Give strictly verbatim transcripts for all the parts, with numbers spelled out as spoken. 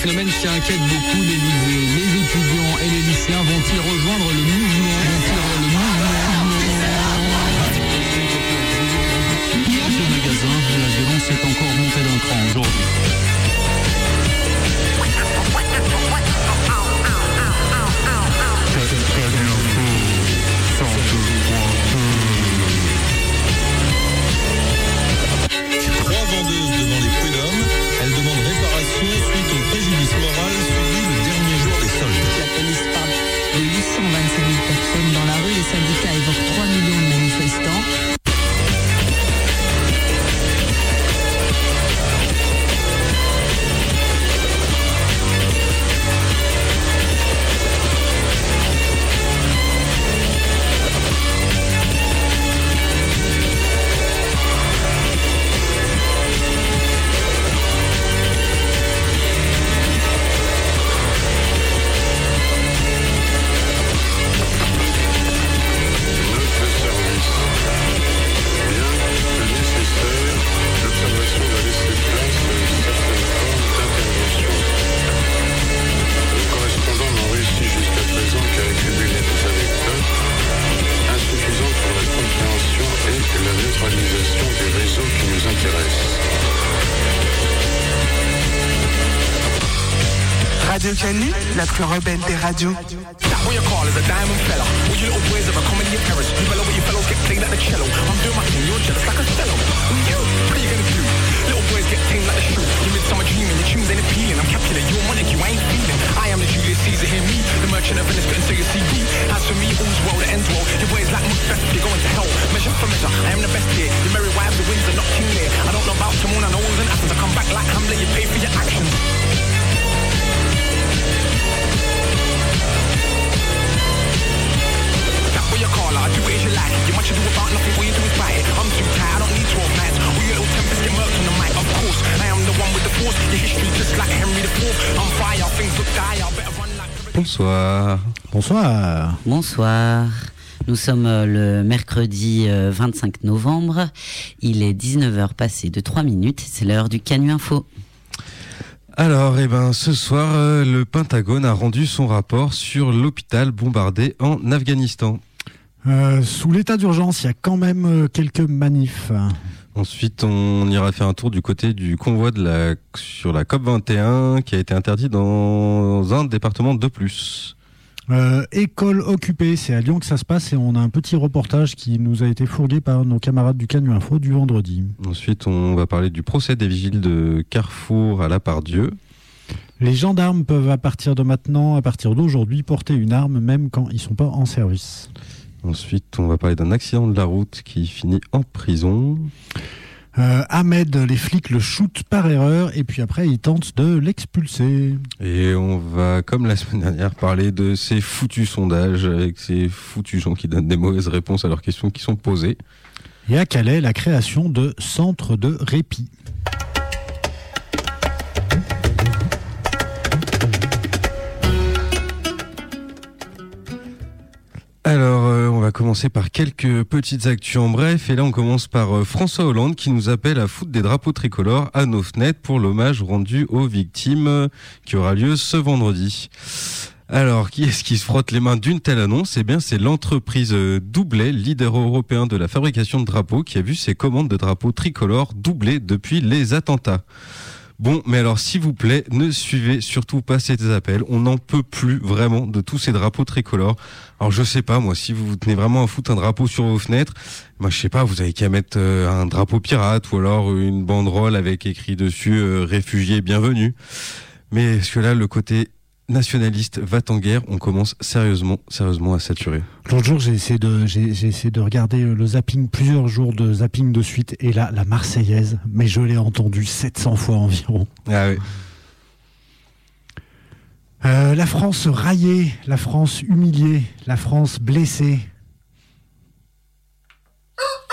phénomène qui inquiète beaucoup l'Élysée. Les étudiants et les lycéens vont-ils rejoindre le mouvement Vont-ils le mouvement Ce magasin, la violence est encore montée d'un cran aujourd'hui. Trois vendeuses devant les prud'hommes, elles demandent réparation suite au préjudice moral subi le dernier jour des soldes. La police parle de huit cent vingt-cinq mille personnes dans la rue. Les syndicats évoquent trois millions de manifestants. Radio Canu, la plus rebelle des radios. What you call is a diamond fella. All you little boys of a comedy of errors. You fellow with your fellows get played like the cello. I'm doing my thing, you're jealous like a stello. Who you? What are you gonna do? Little boys get tamed like a shoe. You midsummer dreaming, your tunes ain't appealing. I'm Capulet, you want it, you ain't feeling. I am the Julius Caesar, hear me. The merchant of Venice, getting to your C D. As for me, all's well, the end's well. Your boys like Macbeth, you're going to hell. Measure for measure, I am the best here. Your merry wives, the winds are not king there. I don't know about Timon, I know and Athens. I come back like Hamlet, you pay for your actions. You call her, do it as you like. You much ado about nothing, what you do is bite it. I'm too tired, I don't need twelve nights. All your little tempers get murked on the mic. Of course, I am the one with the force. Your history just like Henry the fourth. I'm fire, things look dire, better run like... Bonsoir. Bonsoir. Bonsoir. Nous sommes le mercredi vingt-cinq novembre. Il est dix-neuf heures passées de trois minutes. C'est l'heure du Canu Info. Alors, eh ben, ce soir, euh, le Pentagone a rendu son rapport sur l'hôpital bombardé en Afghanistan. Euh, sous l'état d'urgence, il y a quand même euh, quelques manifs. Ensuite, on ira faire un tour du côté du convoi de la, sur la COP vingt et un qui a été interdit dans un département de plus. Euh, école occupée, c'est à Lyon que ça se passe et on a un petit reportage qui nous a été fourgué par nos camarades du Canu Info du vendredi. Ensuite, on va parler du procès des vigiles de Carrefour à la Pardieu. Les gendarmes peuvent à partir de maintenant, à partir d'aujourd'hui, porter une arme même quand ils ne sont pas en service. Ensuite, on va parler d'un accident de la route qui finit en prison. Euh, Ahmed, les flics le shootent par erreur et puis après ils tentent de l'expulser. Et on va, comme la semaine dernière, parler de ces foutus sondages avec ces foutus gens qui donnent des mauvaises réponses à leurs questions qui sont posées. Et à Calais, la création de centres de répit. Alors, euh, on va commencer par quelques petites actus en bref. Et là, on commence par euh, François Hollande qui nous appelle à foutre des drapeaux tricolores à nos fenêtres pour l'hommage rendu aux victimes euh, qui aura lieu ce vendredi. Alors, qui est-ce qui se frotte les mains d'une telle annonce ? Eh bien, c'est l'entreprise euh, Doublet, leader européen de la fabrication de drapeaux, qui a vu ses commandes de drapeaux tricolores doubler depuis les attentats. Bon, mais alors, s'il vous plaît, ne suivez surtout pas ces appels. On n'en peut plus vraiment de tous ces drapeaux tricolores. Alors, je sais pas, moi, si vous vous tenez vraiment à foutre un drapeau sur vos fenêtres, moi, je sais pas, vous avez qu'à mettre euh, un drapeau pirate ou alors une banderole avec écrit dessus euh, « Réfugiés, bienvenue ». Mais est-ce que là, le côté nationaliste va en guerre, on commence sérieusement, sérieusement à saturer. L'autre jour, j'ai essayé de, j'ai, j'ai essayé de regarder le zapping, plusieurs jours de zapping de suite, et là, la Marseillaise, mais je l'ai entendue sept cents fois environ. Ah oui. Euh, la France raillée, la France humiliée, la France blessée.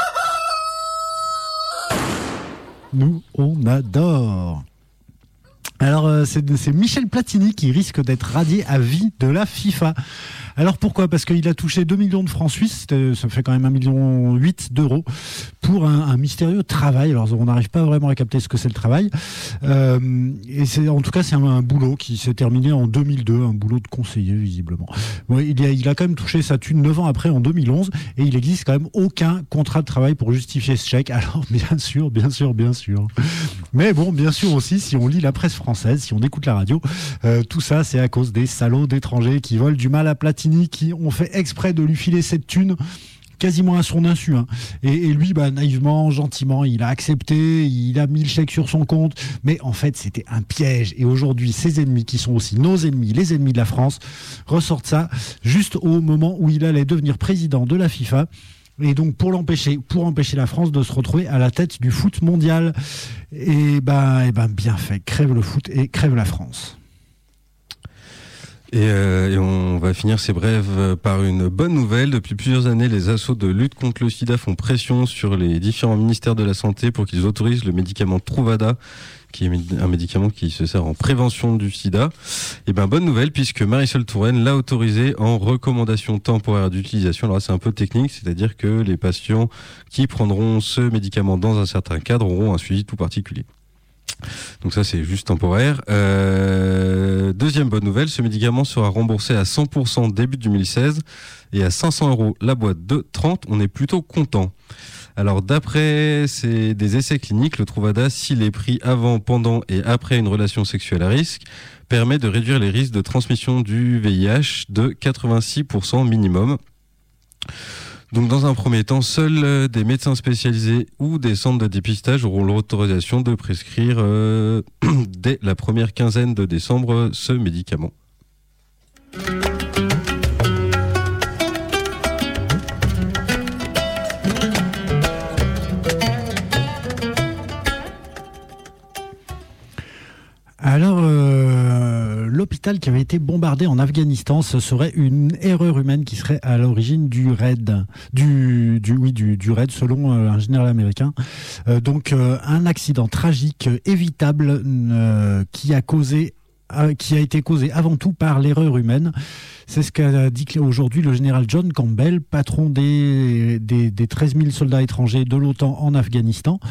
Nous, on adore. Alors euh, c'est, c'est Michel Platini qui risque d'être radié à vie de la FIFA. Alors pourquoi ? Parce qu'il a touché deux millions de francs suisses, ça fait quand même un virgule huit million d'euros, pour un, un mystérieux travail. Alors on n'arrive pas vraiment à capter ce que c'est le travail. Euh, et c'est, en tout cas c'est un, un boulot qui s'est terminé en deux mille deux, un boulot de conseiller visiblement. Bon, il, a, il a quand même touché sa thune neuf ans après, en deux mille onze, et il n'existe quand même aucun contrat de travail pour justifier ce chèque. Alors bien sûr, bien sûr, bien sûr. Mais bon, bien sûr aussi, si on lit la presse française, si on écoute la radio, euh, tout ça c'est à cause des salauds d'étrangers qui volent du mal à Platini, qui ont fait exprès de lui filer cette thune quasiment à son insu. Hein. Et, et lui, bah, naïvement, gentiment, il a accepté, il a mis le chèque sur son compte, mais en fait, c'était un piège. Et aujourd'hui, ses ennemis, qui sont aussi nos ennemis, les ennemis de la France, ressortent ça juste au moment où il allait devenir président de la FIFA. Et donc pour l'empêcher, pour empêcher la France de se retrouver à la tête du foot mondial. Et ben, et ben bien fait, crève le foot et crève la France. Et, euh, et on va finir ces brèves par une bonne nouvelle. Depuis plusieurs années, les assos de lutte contre le sida font pression sur les différents ministères de la Santé pour qu'ils autorisent le médicament Truvada, qui est un médicament qui se sert en prévention du sida. Et ben bonne nouvelle, puisque Marisol Touraine l'a autorisé en recommandation temporaire d'utilisation. Alors là, c'est un peu technique, c'est-à-dire que les patients qui prendront ce médicament dans un certain cadre auront un suivi tout particulier. Donc ça, c'est juste temporaire. Euh, deuxième bonne nouvelle, ce médicament sera remboursé à cent pour cent début deux mille seize et à cinq cents euros la boîte de trente. On est plutôt content. Alors d'après ces, des essais cliniques, le Truvada, s'il est pris avant, pendant et après une relation sexuelle à risque, permet de réduire les risques de transmission du V I H de quatre-vingt-six pour cent minimum. Donc dans un premier temps, seuls des médecins spécialisés ou des centres de dépistage auront l'autorisation de prescrire euh, dès la première quinzaine de décembre ce médicament. Alors, euh, l'hôpital qui avait été bombardé en Afghanistan, ce serait une erreur humaine qui serait à l'origine du raid, du, du oui, du, du raid selon euh, un général américain. Euh, donc, euh, un accident tragique, euh, évitable, euh, qui a causé, euh, qui a été causé avant tout par l'erreur humaine. C'est ce qu'a dit aujourd'hui le général John Campbell, patron des, des, des treize mille soldats étrangers de l'OTAN en Afghanistan.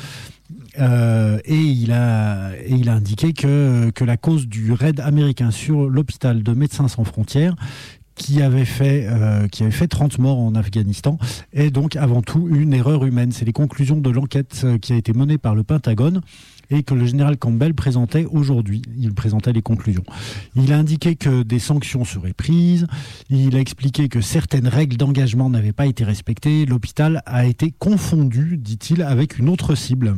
Euh, et il a et il a indiqué que que la cause du raid américain sur l'hôpital de Médecins sans frontières, qui avait fait euh, qui avait fait trente morts en Afghanistan, est donc avant tout une erreur humaine. C'est les conclusions de l'enquête qui a été menée par le Pentagone et que le général Campbell présentait aujourd'hui. Il présentait les conclusions. Il a indiqué que des sanctions seraient prises. Il a expliqué que certaines règles d'engagement n'avaient pas été respectées. L'hôpital a été confondu, dit-il, avec une autre cible.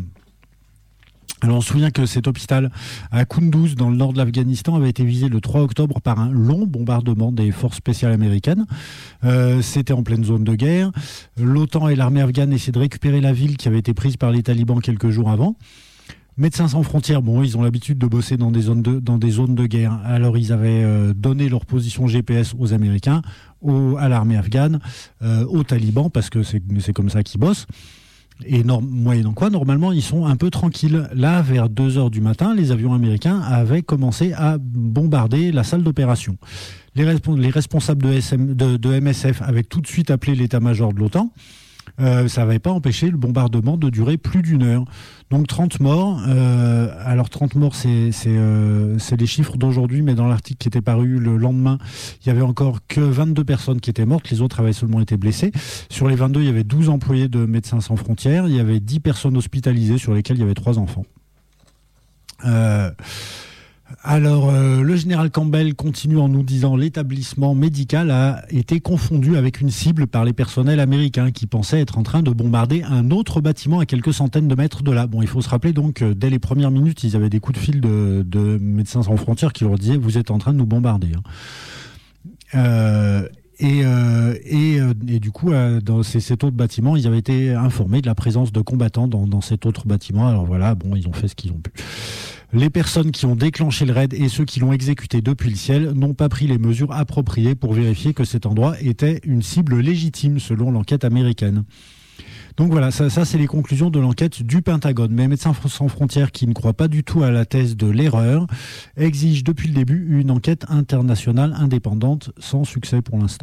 Alors on se souvient que cet hôpital à Kunduz, dans le nord de l'Afghanistan, avait été visé le trois octobre par un long bombardement des forces spéciales américaines. Euh, c'était en pleine zone de guerre. L'OTAN et l'armée afghane essaient de récupérer la ville qui avait été prise par les talibans quelques jours avant. Médecins sans frontières, bon, ils ont l'habitude de bosser dans des zones de, dans des zones de guerre. Alors ils avaient euh, donné leur position G P S aux Américains, aux, à l'armée afghane, euh, aux talibans, parce que c'est, c'est comme ça qu'ils bossent. Et norm- moyennant quoi, normalement, ils sont un peu tranquilles. Là, vers deux heures du matin, les avions américains avaient commencé à bombarder la salle d'opération. Les, resp- les responsables de, S M- de, de M S F avaient tout de suite appelé l'état-major de l'OTAN. Euh, ça n'avait pas empêché le bombardement de durer plus d'une heure. Donc trente morts. Euh, alors trente morts, c'est, c'est, euh, c'est les chiffres d'aujourd'hui, mais dans l'article qui était paru le lendemain, il y avait encore que vingt-deux personnes qui étaient mortes. Les autres avaient seulement été blessées. Sur les vingt-deux, il y avait douze employés de Médecins sans frontières. Il y avait dix personnes hospitalisées, sur lesquelles il y avait trois enfants. Euh... Alors, euh, le général Campbell continue en nous disant que l'établissement médical a été confondu avec une cible par les personnels américains qui pensaient être en train de bombarder un autre bâtiment à quelques centaines de mètres de là. Bon, il faut se rappeler donc que dès les premières minutes, ils avaient des coups de fil de, de Médecins sans frontières qui leur disaient « vous êtes en train de nous bombarder hein. ». Euh, Et, euh, et, euh, et du coup, euh, dans ces, cet autre bâtiment, ils avaient été informés de la présence de combattants dans, dans cet autre bâtiment. Alors voilà, bon, ils ont fait ce qu'ils ont pu. Les personnes qui ont déclenché le raid et ceux qui l'ont exécuté depuis le ciel n'ont pas pris les mesures appropriées pour vérifier que cet endroit était une cible légitime, selon l'enquête américaine. Donc voilà, ça, ça c'est les conclusions de l'enquête du Pentagone. Mais Médecins sans frontières, qui ne croient pas du tout à la thèse de l'erreur, exigent depuis le début une enquête internationale indépendante, sans succès pour l'instant.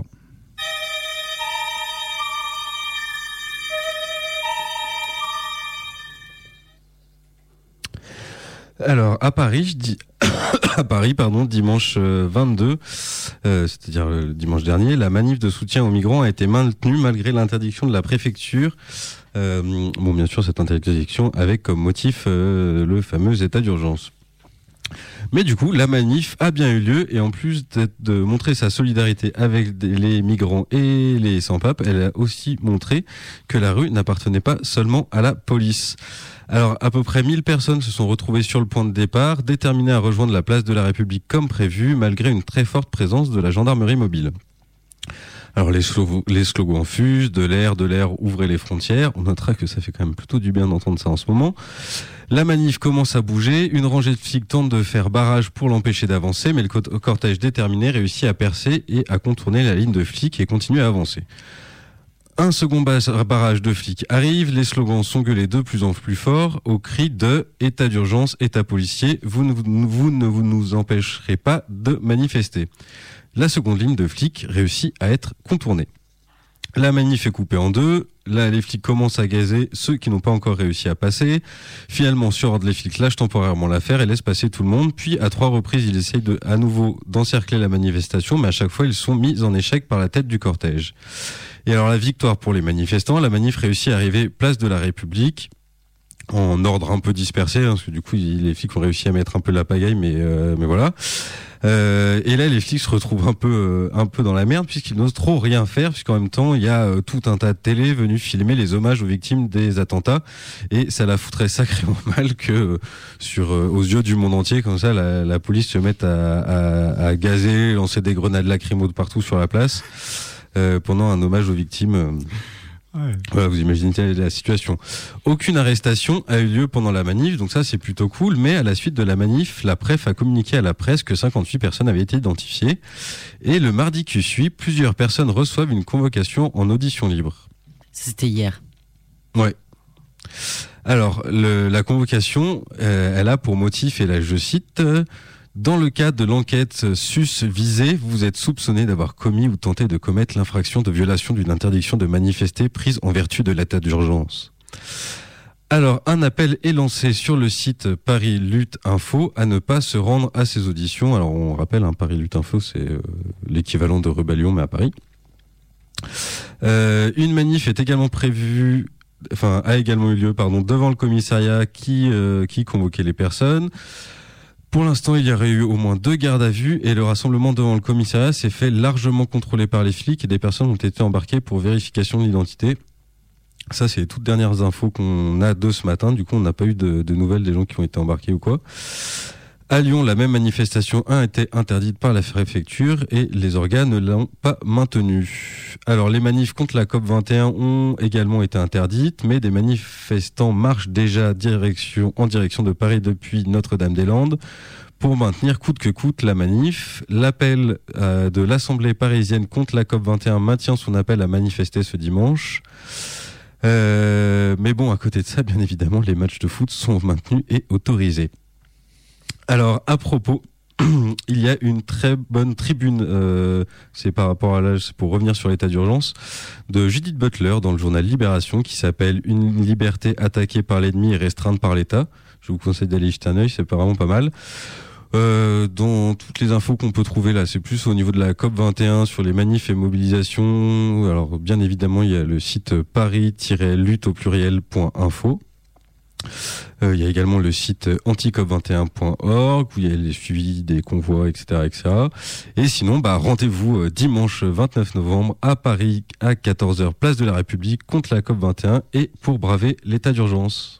Alors à Paris, je dis à Paris, pardon, dimanche vingt-deux, euh, c'est-à-dire le dimanche dernier, la manif de soutien aux migrants a été maintenue malgré l'interdiction de la préfecture. Euh, bon, bien sûr, cette interdiction avec comme motif euh, le fameux état d'urgence. Mais du coup, la manif a bien eu lieu et en plus de montrer sa solidarité avec les migrants et les sans-pape, elle a aussi montré que la rue n'appartenait pas seulement à la police. Alors, à peu près mille personnes se sont retrouvées sur le point de départ, déterminées à rejoindre la place de la République comme prévu, malgré une très forte présence de la gendarmerie mobile. Alors, les, slo- les slogans fusent, de l'air, de l'air, ouvrez les frontières. On notera que ça fait quand même plutôt du bien d'entendre ça en ce moment. La manif commence à bouger, une rangée de flics tente de faire barrage pour l'empêcher d'avancer, mais le cortège déterminé réussit à percer et à contourner la ligne de flics et continue à avancer. Un second barrage de flics arrive, les slogans sont gueulés de plus en plus fort au cri de « État d'urgence, État policier, vous ne, vous ne vous nous empêcherez pas de manifester ». La seconde ligne de flics réussit à être contournée. La manif est coupée en deux, là les flics commencent à gazer ceux qui n'ont pas encore réussi à passer. Finalement, sur ordre, les flics lâchent temporairement l'affaire et laissent passer tout le monde. Puis à trois reprises, ils essayent de, à nouveau d'encercler la manifestation, mais à chaque fois, ils sont mis en échec par la tête du cortège. Et alors la victoire pour les manifestants, la manif réussit à arriver place de la République, en ordre un peu dispersé, hein, parce que du coup les flics ont réussi à mettre un peu la pagaille, mais euh, mais voilà. Euh, et là les flics se retrouvent un peu euh, un peu dans la merde puisqu'ils n'osent trop rien faire, puisqu'en même temps il y a euh, tout un tas de télé venus filmer les hommages aux victimes des attentats, et ça la foutrait sacrément mal que euh, sur euh, aux yeux du monde entier comme ça la, la police se mette à, à, à gazer, lancer des grenades lacrymo de partout sur la place euh, pendant un hommage aux victimes. Euh, Ouais. Voilà, vous imaginez la situation. Aucune arrestation a eu lieu pendant la manif, donc ça c'est plutôt cool, mais à la suite de la manif, la Préf a communiqué à la presse que cinquante-huit personnes avaient été identifiées, et le mardi qui suit, plusieurs personnes reçoivent une convocation en audition libre. C'était hier. Ouais. Alors, le, la convocation, euh, elle a pour motif, et là je cite... Euh, Dans le cadre de l'enquête sus visée, vous êtes soupçonné d'avoir commis ou tenté de commettre l'infraction de violation d'une interdiction de manifester prise en vertu de l'état d'urgence. Alors, un appel est lancé sur le site Paris Lutte Info à ne pas se rendre à ces auditions. Alors, on rappelle, hein, Paris Lutte Info, c'est euh, l'équivalent de Rebellion, mais à Paris. Euh, une manif est également prévue, enfin, a également eu lieu, pardon, devant le commissariat qui, euh, qui convoquait les personnes. Pour l'instant, il y aurait eu au moins deux gardes à vue et le rassemblement devant le commissariat s'est fait largement contrôler par les flics et des personnes ont été embarquées pour vérification d'identité. Ça, c'est les toutes dernières infos qu'on a de ce matin. Du coup, on n'a pas eu de, de nouvelles des gens qui ont été embarqués ou quoi. À Lyon, la même manifestation a été interdite par la préfecture et les organes ne l'ont pas maintenue. Alors, les manifs contre la COP vingt et un ont également été interdites, mais des manifestants marchent déjà direction, en direction de Paris depuis Notre-Dame-des-Landes pour maintenir coûte que coûte la manif. L'appel euh, de l'Assemblée parisienne contre la COP vingt et un maintient son appel à manifester ce dimanche. Euh, mais bon, à côté de ça, bien évidemment, les matchs de foot sont maintenus et autorisés. Alors, à propos, il y a une très bonne tribune, euh, c'est par rapport à l'âge, c'est pour revenir sur l'état d'urgence, de Judith Butler dans le journal Libération qui s'appelle « Une liberté attaquée par l'ennemi et restreinte par l'État ». Je vous conseille d'aller y jeter un œil, c'est vraiment pas mal. Euh, dans toutes les infos qu'on peut trouver là, c'est plus au niveau de la COP vingt et un sur les manifs et mobilisations. Alors, bien évidemment, il y a le site paris-lutte au pluriel point info. Euh, il y a également le site anti cop vingt et un point org où il y a les suivis des convois, et cetera, et cetera. Et sinon, bah, rendez-vous euh, dimanche vingt-neuf novembre à Paris à quatorze heures, place de la République, contre la COP vingt et un et pour braver l'état d'urgence.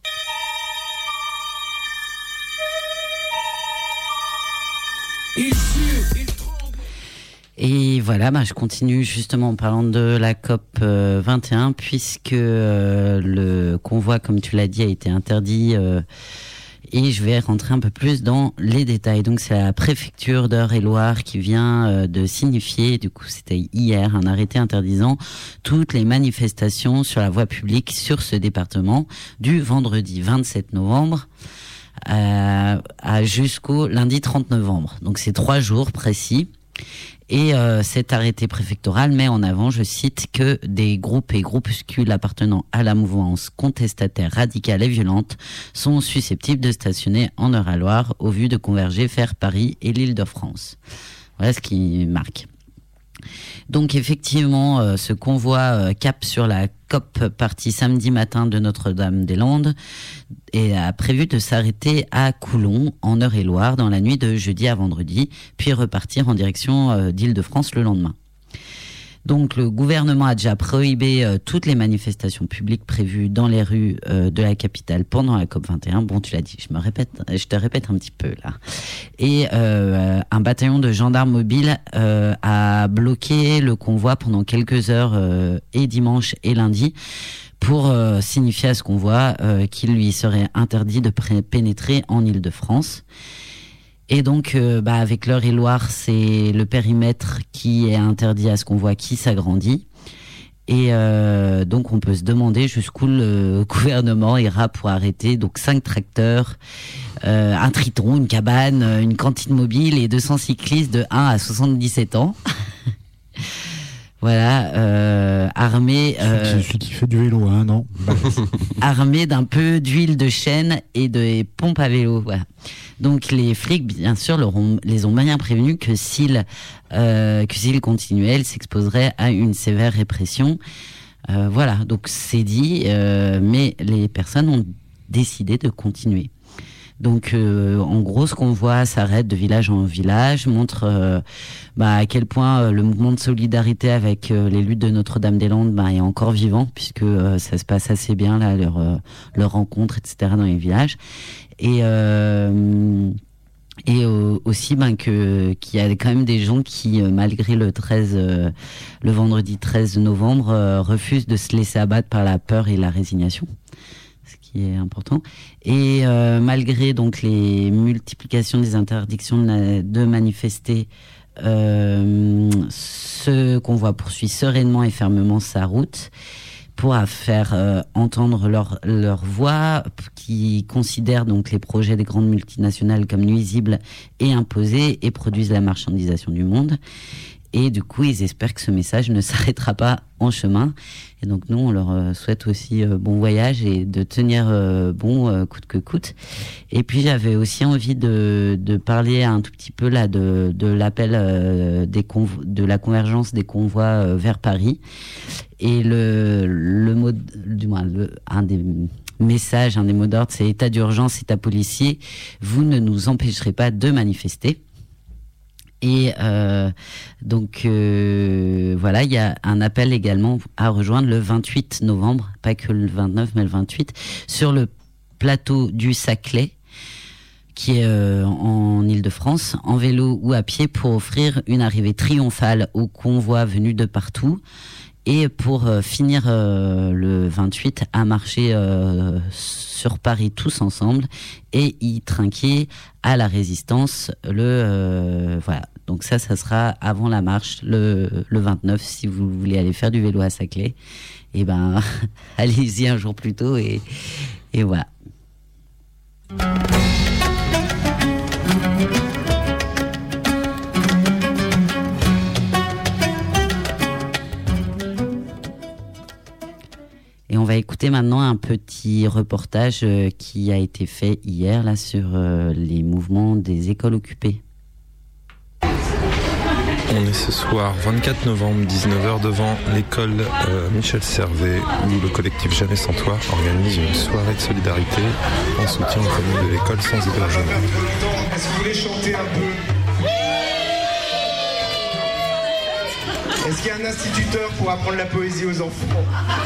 Et voilà, bah, je continue justement en parlant de la COP vingt et un, puisque euh, le convoi, comme tu l'as dit, a été interdit euh, Et je vais rentrer un peu plus dans les détails. Donc c'est la préfecture d'Eure-et-Loir qui vient euh, de signifier, du coup c'était hier, un arrêté interdisant toutes les manifestations sur la voie publique sur ce département du vendredi vingt-sept novembre euh, à jusqu'au lundi trente novembre. Donc c'est trois jours précis. Et euh, cet arrêté préfectoral met en avant, je cite, que des groupes et groupuscules appartenant à la mouvance contestataire radicale et violente sont susceptibles de stationner en Eure-et-Loir au vu de converger vers Paris et l'Île-de-France. Voilà ce qui marque. Donc effectivement, euh, ce convoi euh, cap sur la C O P parti samedi matin de Notre-Dame-des-Landes et a prévu de s'arrêter à Coulon, en Eure-et-Loir, dans la nuit de jeudi à vendredi, puis repartir en direction euh, d'Île-de-France le lendemain. Donc le gouvernement a déjà prohibé euh, toutes les manifestations publiques prévues dans les rues euh, de la capitale pendant la C O P vingt et un. Bon, tu l'as dit, je me répète, je te répète un petit peu là. Et euh, un bataillon de gendarmes mobiles euh, a bloqué le convoi pendant quelques heures euh, et dimanche et lundi pour euh, signifier à ce convoi euh, qu'il lui serait interdit de pré- pénétrer en Île-de-France. Et donc, euh, bah, avec l'Eure-et-Loir, c'est le périmètre qui est interdit à ce convoi qui s'agrandit. Et euh, donc, on peut se demander jusqu'où le gouvernement ira pour arrêter donc cinq tracteurs, euh, un triton, une cabane, une cantine mobile et deux cents cyclistes de un à soixante-dix-sept ans. Voilà, euh, armés... Euh, celui qui fait du vélo, hein, non armés d'un peu d'huile de chêne et de pompes à vélo, voilà. Donc les flics, bien sûr, leur ont, les ont bien prévenus que s'ils euh, que s'ils continuaient, ils s'exposeraient à une sévère répression. Euh, voilà, donc c'est dit, euh, mais les personnes ont décidé de continuer. Donc, euh, en gros, ce qu'on voit s'arrête de village en village, montre euh, bah, à quel point euh, le mouvement de solidarité avec euh, les luttes de Notre-Dame-des-Landes bah, est encore vivant, puisque euh, ça se passe assez bien là, leur euh, leur rencontre, et cetera dans les villages. Et euh, et euh, aussi ben que qu'il y a quand même des gens qui euh, malgré le treize euh, le vendredi treize novembre euh, refusent de se laisser abattre par la peur et la résignation, ce qui est important. Et euh, malgré donc les multiplications des interdictions de, de manifester, euh, ce convoi poursuit sereinement et fermement sa route pour faire euh, entendre leur leur voix, qui considèrent donc les projets des grandes multinationales comme nuisibles et imposés et produisent la marchandisation du monde. Et du coup, ils espèrent que ce message ne s'arrêtera pas en chemin. Et donc nous, on leur euh, souhaite aussi euh, bon voyage et de tenir euh, bon euh, coûte que coûte. Et puis j'avais aussi envie de de parler un tout petit peu là de de l'appel euh, des convo- de la convergence des convois euh, vers Paris. Et le le mot du moins le un des messages, un des mots d'ordre, c'est état d'urgence, état policier. Vous ne nous empêcherez pas de manifester. Et euh, donc euh, voilà, il y a un appel également à rejoindre le vingt-huit novembre, pas que le vingt-neuf mais le vingt-huit, sur le plateau du Saclay, qui est euh, en Île-de-France, en vélo ou à pied, pour offrir une arrivée triomphale aux convois venus de partout. Et pour euh, finir euh, le vingt-huit à marcher euh, sur Paris tous ensemble et y trinquer à la Résistance. Le euh, voilà. Donc ça, ça sera avant la marche le le vingt-neuf. Si vous voulez aller faire du vélo à Saclay, et ben allez-y un jour plus tôt et et voilà. Et on va écouter maintenant un petit reportage euh, qui a été fait hier là sur euh, les mouvements des écoles occupées. On est ce soir vingt-quatre novembre, dix-neuf heures, devant l'école euh, Michel Servet, où le collectif Jamais sans Toit organise une soirée de solidarité en soutien aux familles de l'école sans hébergement. Est-ce que vous voulez chanter un peu? Est-ce qu'il y a un instituteur pour apprendre la poésie aux enfants?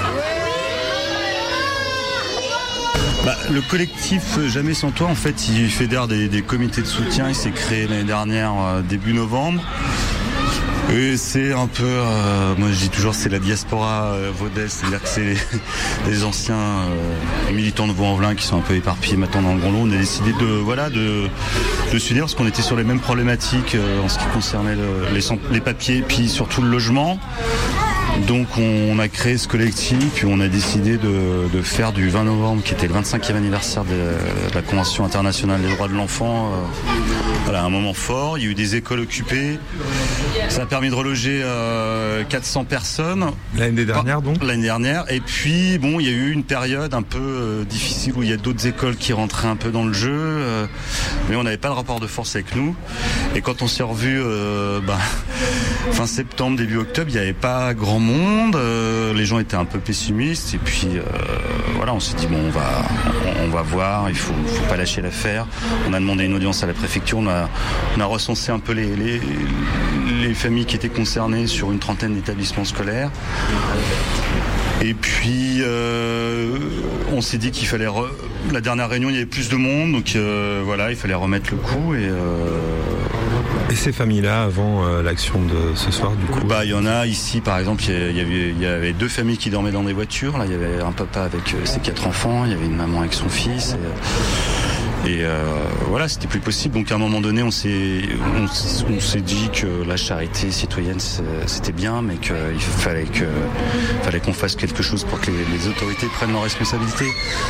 Bah, le collectif Jamais sans Toit, en fait, il fédère des, des comités de soutien. Il s'est créé l'année dernière, euh, début novembre. Et c'est un peu, euh, moi je dis toujours, c'est la diaspora euh, vaudaise, c'est-à-dire que c'est les, les anciens euh, militants de Vaux-en-Velin qui sont un peu éparpillés maintenant dans le Grand Lot. On a décidé de, voilà, de, de s'unir parce qu'on était sur les mêmes problématiques euh, en ce qui concernait le, les, les papiers, puis surtout le logement. Donc on a créé ce collectif, puis on a décidé de, de faire du vingt novembre, qui était le vingt-cinquième anniversaire de, de la Convention internationale des droits de l'enfant, euh, voilà, un moment fort. Il y a eu des écoles occupées, ça a permis de reloger euh, quatre cents personnes. L'année dernière donc L'année dernière, et puis bon, il y a eu une période un peu euh, difficile où il y a d'autres écoles qui rentraient un peu dans le jeu, euh, mais on n'avait pas le rapport de force avec nous. Et quand on s'est revus euh, bah, fin septembre, début octobre, il n'y avait pas grand monde, euh, les gens étaient un peu pessimistes, et puis euh, voilà, on s'est dit bon, on va, on, on va voir, il faut, faut pas lâcher l'affaire. On a demandé une audience à la préfecture, on a, on a recensé un peu les, les, les familles qui étaient concernées sur une trentaine d'établissements scolaires. Et puis euh, on s'est dit qu'il fallait re... la dernière réunion il y avait plus de monde, donc euh, voilà, il fallait remettre le coup. Et, euh... et ces familles-là avant euh, l'action de ce soir du coup bah il y en a ici par exemple, il y avait, il y avait deux familles qui dormaient dans des voitures. Là il y avait un papa avec euh, ses quatre enfants, il y avait une maman avec son fils. Et, euh... Et euh, voilà, c'était plus possible. Donc à un moment donné, on s'est, on, on s'est dit que la charité citoyenne c'était bien, mais qu'il fallait que, fallait qu'on fasse quelque chose pour que les, les autorités prennent leurs responsabilités.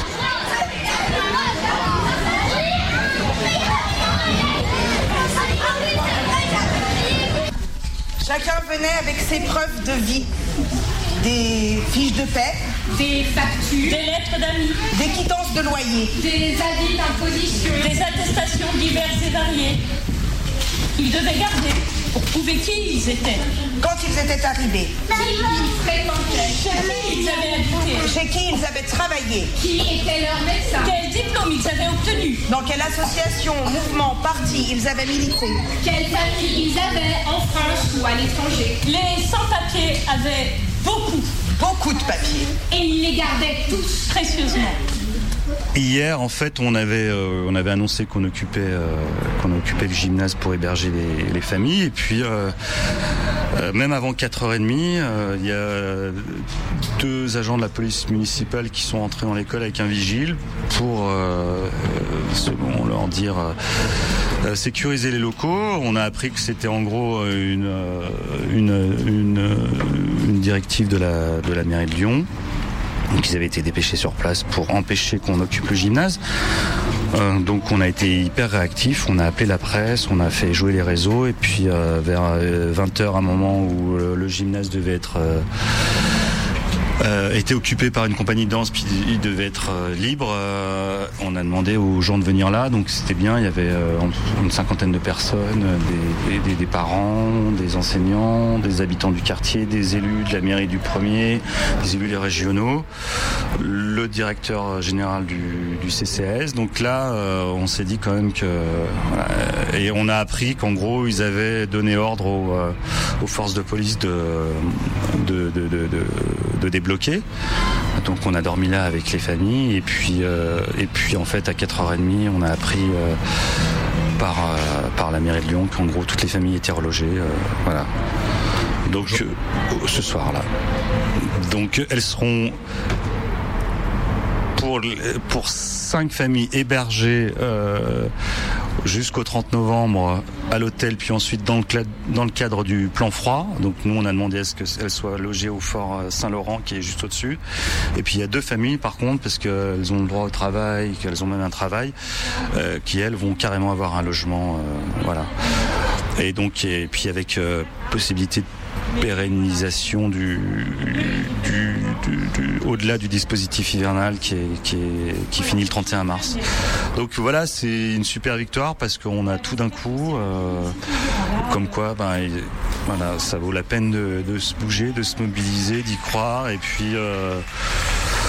Chacun venait avec ses preuves de vie, des fiches de paie, des factures, des lettres d'amis, des quittances de loyer, des avis d'imposition, des attestations diverses et variées qu'ils devaient garder pour prouver qui ils étaient, quand ils étaient arrivés, qui ils fréquentaient, chez qui ils avaient habité, chez qui ils avaient travaillé, qui était leur médecin, quel diplôme ils avaient obtenu, dans quelle association, mouvement, parti ils avaient milité, quelle famille ils avaient en France ou à l'étranger. Les sans-papiers avaient beaucoup, beaucoup de papiers. Et ils les gardaient tous précieusement. Hier, en fait, on avait, euh, on avait annoncé qu'on occupait, euh, qu'on occupait le gymnase pour héberger les, les familles. Et puis, euh, euh, même avant quatre heures trente, euh, il y a deux agents de la police municipale qui sont entrés dans l'école avec un vigile pour, euh, selon leur dire, euh, sécuriser les locaux. On a appris que c'était en gros une, une, une, une directive de la, de la mairie de Lyon. Donc ils avaient été dépêchés sur place pour empêcher qu'on occupe le gymnase. Euh, donc on a été hyper réactifs, on a appelé la presse, on a fait jouer les réseaux, et puis euh, vers vingt heures, un moment où le, le gymnase devait être euh, euh, était occupé par une compagnie de danse, puis il devait être euh, libre. Euh, on a demandé aux gens de venir là, donc c'était bien. Il y avait euh, une cinquantaine de personnes, des, des, des parents, des enseignants, des habitants du quartier, des élus de la mairie du premier, des élus régionaux, le directeur général du, du C C A S. Donc là, euh, on s'est dit quand même que, euh, et on a appris qu'en gros, ils avaient donné ordre aux, euh, aux forces de police de de de, de, de, de débloquer. Donc on a dormi là avec les familles, et puis euh, et puis en fait à quatre heures trente, on a appris euh, par euh, par la mairie de Lyon qu'en gros toutes les familles étaient relogées, euh, voilà. Donc euh, ce soir-là. Donc elles seront pour pour cinq familles hébergées euh, jusqu'au trente novembre à l'hôtel, puis ensuite dans le, cadre, dans le cadre du plan froid. Donc nous on a demandé à ce qu'elles soient logées au fort Saint-Laurent qui est juste au-dessus. Et puis il y a deux familles par contre, parce qu'elles ont le droit au travail, qu'elles ont même un travail, euh, qui elles vont carrément avoir un logement, euh, voilà. Et donc et puis avec euh, possibilité de pérennisation du, du, du, du au-delà du dispositif hivernal qui, est, qui, est, qui finit le trente et un mars. Donc voilà, c'est une super victoire parce qu'on a tout d'un coup, euh, comme quoi, ben, il, voilà, ça vaut la peine de, de se bouger, de se mobiliser, d'y croire, et puis. Euh,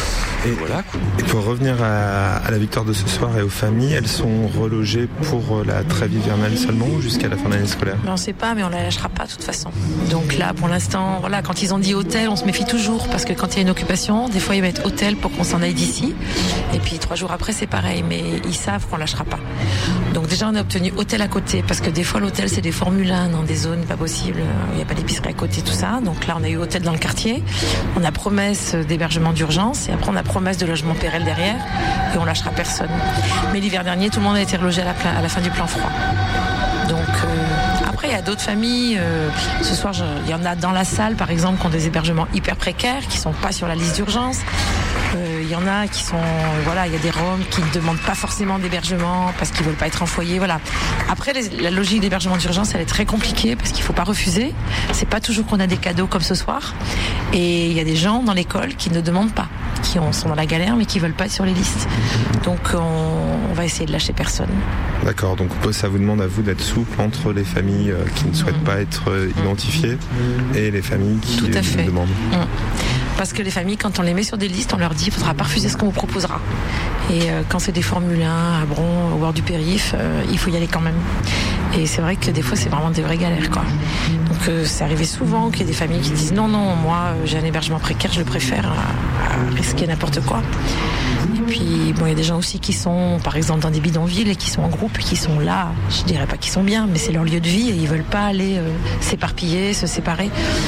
Et, voilà, et pour revenir à, à la victoire de ce soir et aux familles, elles sont relogées pour la trêve hivernale seulement ou jusqu'à la fin de l'année scolaire? On ne sait pas, mais on ne la lâchera pas de toute façon. Donc là, pour l'instant, voilà, quand ils ont dit hôtel, on se méfie toujours parce que quand il y a une occupation, des fois ils mettent hôtel pour qu'on s'en aille d'ici. Et puis trois jours après, c'est pareil, mais ils savent qu'on ne lâchera pas. Donc déjà, on a obtenu hôtel à côté parce que des fois, l'hôtel, c'est des Formule un dans des zones pas possibles. Il n'y a pas d'épicerie à côté, tout ça. Donc là, on a eu hôtel dans le quartier. On a promesse d'hébergement d'urgence et après, on a promesse de logement pérenne derrière et on lâchera personne. Mais l'hiver dernier, tout le monde a été relogé à la, à la fin du plan froid. Donc euh, après, il y a d'autres familles. Euh, ce soir, il y en a dans la salle, par exemple, qui ont des hébergements hyper précaires, qui sont pas sur la liste d'urgence. Il euh, y en a qui sont, euh, voilà, il y a des Roms qui ne demandent pas forcément d'hébergement parce qu'ils veulent pas être en foyer, voilà. Après, les, la logique d'hébergement d'urgence, elle est très compliquée parce qu'il faut pas refuser. C'est pas toujours qu'on a des cadeaux comme ce soir. Et il y a des gens dans l'école qui ne demandent pas, qui ont, sont dans la galère mais qui veulent pas être sur les listes. Donc on, on va essayer de lâcher personne. D'accord, donc ça vous demande à vous d'être souple entre les familles qui ne souhaitent mmh. pas être identifiées et les familles qui Tout à le fait. demandent. Mmh. Parce que les familles, quand on les met sur des listes, on leur dit il ne faudra pas refuser ce qu'on vous proposera. Et euh, quand c'est des Formule un à Bron, au bord du périph', euh, il faut y aller quand même. Et c'est vrai que des fois, c'est vraiment des vraies galères, quoi. Donc euh, c'est arrivé souvent qu'il y ait des familles qui disent non, non, moi euh, j'ai un hébergement précaire, je le préfère à, à risquer n'importe quoi. Et puis bon, il y a des gens aussi qui sont, par exemple, dans des bidonvilles et qui sont en groupe et qui sont là. Je dirais pas qu'ils sont bien, mais c'est leur lieu de vie et ils veulent pas aller euh, s'éparpiller, se séparer.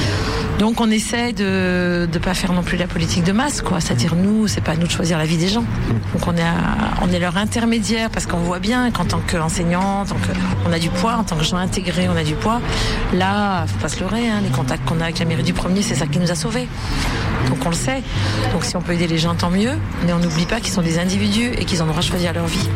Donc on essaie de ne pas faire non plus la politique de masse, quoi. C'est-à-dire nous, c'est pas à nous de choisir la vie des gens. Donc on est, à, on est leur intermédiaire parce qu'on voit bien qu'en tant qu'enseignant, en tant que, on a du poids, en tant que gens intégrés, on a du poids. Là, faut pas se leurrer, hein, les contacts qu'on a avec la mairie du premier, c'est ça qui nous a sauvés. Donc on le sait. Donc si on peut aider les gens, tant mieux. Mais on n'oublie pas qu'ils sont des individus et qu'ils ont le droit de choisir leur vie.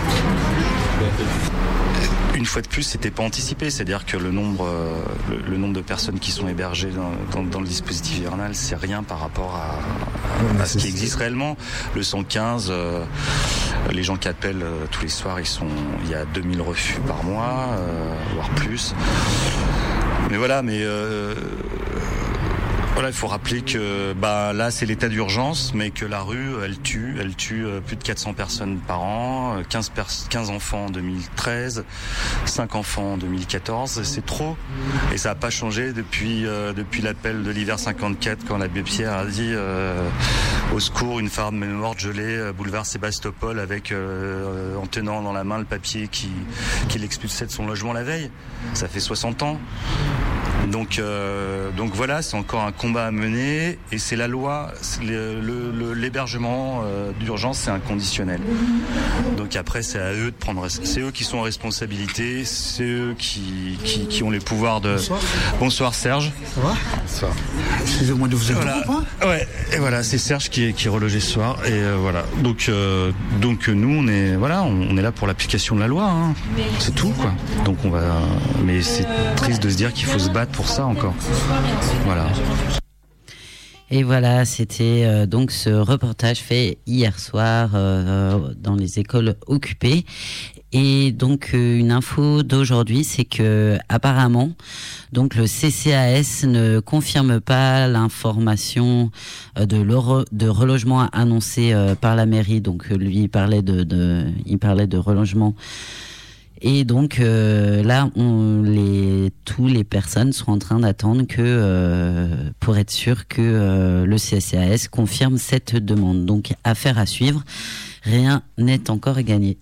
Une fois de plus, c'était pas anticipé, c'est-à-dire que le nombre, euh, le, le nombre de personnes qui sont hébergées dans, dans, dans le dispositif hivernal, c'est rien par rapport à, à ce qui existe réellement. Le cent quinze, euh, les gens qui appellent euh, tous les soirs, ils sont, il y a deux mille refus par mois, euh, voire plus. Mais voilà, mais euh, voilà, il faut rappeler que bah là c'est l'état d'urgence, mais que la rue elle tue, elle tue plus de quatre cents personnes par an, quinze, pers- quinze enfants en deux mille treize, cinq enfants en deux mille quatorze, c'est trop. Et ça n'a pas changé depuis euh, depuis l'appel de l'hiver cinquante-quatre quand l'abbé Pierre a dit euh, au secours, une femme morte gelée, boulevard Sébastopol, avec euh, en tenant dans la main le papier qui qui l'expulsait de son logement la veille. Ça fait soixante ans. Donc, euh, donc voilà, c'est encore un combat à mener et c'est la loi, c'est le, le, le, l'hébergement euh, d'urgence, c'est inconditionnel. Donc après, c'est à eux de prendre, c'est eux qui sont en responsabilité, c'est eux qui, qui, qui ont les pouvoirs de. Bonsoir. Bonsoir Serge. Ça va? Bonsoir. Excusez-moi de vous interrompre. Voilà. Hein ouais. Et voilà, c'est Serge qui est, qui est relogé ce soir et euh, voilà. Donc, euh, donc nous, on est, voilà, on, on est là pour l'application de la loi. Hein. C'est tout, quoi. Donc on va, mais c'est triste de se dire qu'il faut se battre pour ça encore. Voilà. Et voilà, c'était euh, donc ce reportage fait hier soir euh, dans les écoles occupées. Et donc euh, une info d'aujourd'hui, c'est que apparemment, donc le C C A S ne confirme pas l'information euh, de, de relogement annoncé euh, par la mairie. Donc lui, il parlait de, de il parlait de relogement. Et donc euh, là, on, les, tous les personnes sont en train d'attendre que, euh, pour être sûr que euh, le C C A S confirme cette demande. Donc affaire à suivre, rien n'est encore gagné.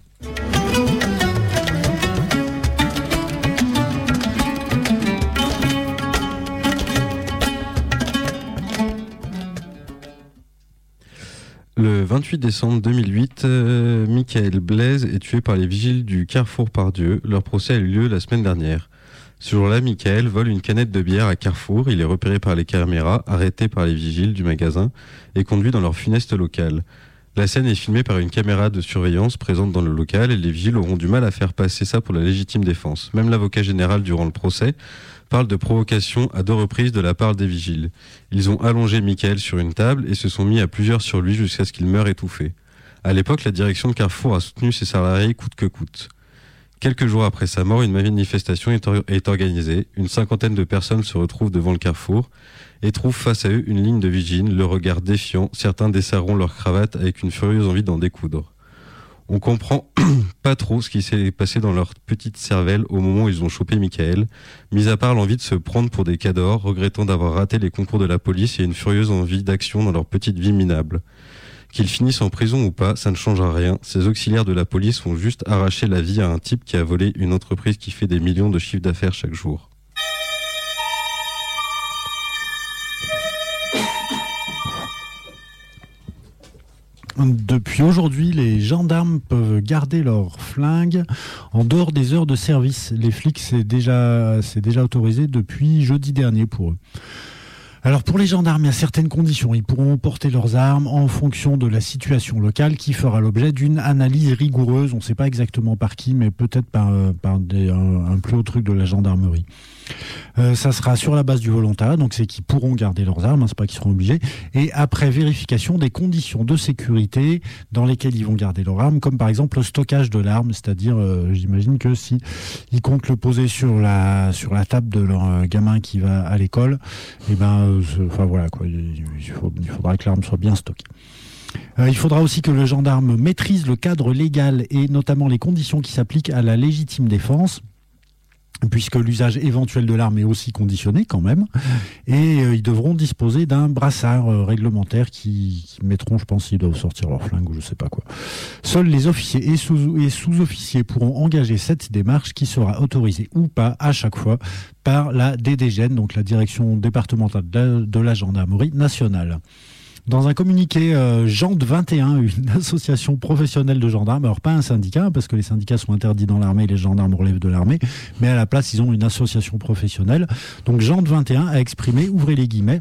Le vingt-huit décembre deux mille huit, euh, Michael Blaise est tué par les vigiles du Carrefour Pardieu. Leur procès a eu lieu la semaine dernière. Ce jour-là, Michael vole une canette de bière à Carrefour. Il est repéré par les caméras, arrêté par les vigiles du magasin et conduit dans leur funeste local. La scène est filmée par une caméra de surveillance présente dans le local et les vigiles auront du mal à faire passer ça pour la légitime défense. Même l'avocat général durant le procès parle de provocation à deux reprises de la part des vigiles. Ils ont allongé Michael sur une table et se sont mis à plusieurs sur lui jusqu'à ce qu'il meure étouffé. À l'époque, la direction de Carrefour a soutenu ses salariés coûte que coûte. Quelques jours après sa mort, une manifestation est, or- est organisée. Une cinquantaine de personnes se retrouvent devant le carrefour et trouvent face à eux une ligne de vigiles, le regard défiant. Certains desserreront leur cravate avec une furieuse envie d'en découdre. On comprend pas trop ce qui s'est passé dans leur petite cervelle au moment où ils ont chopé Michael, mis à part l'envie de se prendre pour des cadors, regrettant d'avoir raté les concours de la police et une furieuse envie d'action dans leur petite vie minable. Qu'ils finissent en prison ou pas, ça ne changera rien. Ces auxiliaires de la police vont juste arracher la vie à un type qui a volé une entreprise qui fait des millions de chiffres d'affaires chaque jour. Depuis aujourd'hui, les gendarmes peuvent garder leurs flingues en dehors des heures de service. Les flics, c'est déjà, c'est déjà autorisé depuis jeudi dernier pour eux. Alors pour les gendarmes, il y a certaines conditions. Ils pourront porter leurs armes en fonction de la situation locale qui fera l'objet d'une analyse rigoureuse. On ne sait pas exactement par qui, mais peut-être par, par des, un, un plus haut truc de la gendarmerie. Euh, ça sera sur la base du volontariat, donc c'est qu'ils pourront garder leurs armes, hein, c'est pas qu'ils seront obligés. Et après vérification des conditions de sécurité dans lesquelles ils vont garder leurs armes, comme par exemple le stockage de l'arme, c'est-à-dire, euh, j'imagine que si ils comptent le poser sur la sur la table de leur euh, gamin qui va à l'école, et ben, euh, enfin voilà quoi, il, faut, il faudra que l'arme soit bien stockée. Euh, il faudra aussi que le gendarme maîtrise le cadre légal et notamment les conditions qui s'appliquent à la légitime défense, puisque l'usage éventuel de l'arme est aussi conditionné quand même, et euh, ils devront disposer d'un brassard euh, réglementaire qui, qui mettront, je pense, s'ils doivent sortir leur flingue ou je sais pas quoi. Seuls les officiers et, sous, et sous-officiers pourront engager cette démarche qui sera autorisée ou pas à chaque fois par la D D G E N, donc la direction départementale de, de la gendarmerie nationale. Dans un communiqué, euh, Gent vingt et un, une association professionnelle de gendarmes, alors pas un syndicat, parce que les syndicats sont interdits dans l'armée et les gendarmes relèvent de l'armée, mais à la place, ils ont une association professionnelle. Donc Gent vingt et un a exprimé, ouvrez les guillemets,